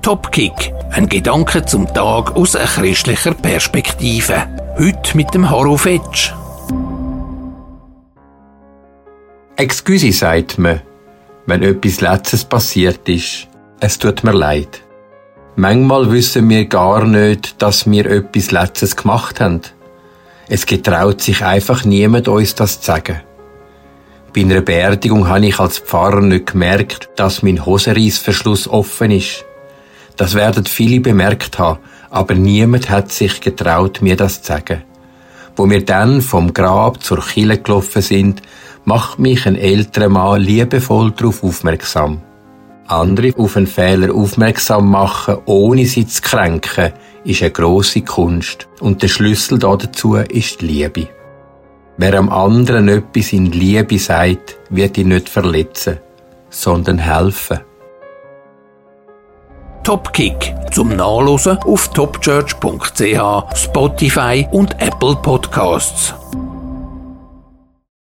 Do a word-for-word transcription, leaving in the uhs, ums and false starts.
Topkick, ein Gedanke zum Tag aus einer christlicher Perspektive. Heute mit dem Harro Fetsch. Excuse, sagt man, wenn etwas Letztes passiert ist. Es tut mir leid. Manchmal wissen wir gar nicht, dass wir etwas Letztes gemacht haben. Es getraut sich einfach niemand, uns das zu sagen. Bei einer Beerdigung habe ich als Pfarrer nicht gemerkt, dass mein Hosenreissverschluss offen ist. Das werden viele bemerkt haben, aber niemand hat sich getraut, mir das zu sagen. Wo wir dann vom Grab zur Kirche gelaufen sind, macht mich ein älterer Mann liebevoll darauf aufmerksam. Andere auf einen Fehler aufmerksam machen, ohne sie zu kränken, ist eine grosse Kunst. Und der Schlüssel dazu ist die Liebe. Wer am anderen etwas in Liebe sagt, wird ihn nicht verletzen, sondern helfen. Topkick zum Nachlesen auf topchurch punkt c h, Spotify und Apple Podcasts.